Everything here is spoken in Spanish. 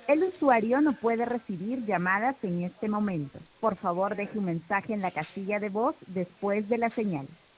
El usuario no puede recibir llamadas en este momento. Por favor, deje un mensaje en la casilla de voz después de la señal.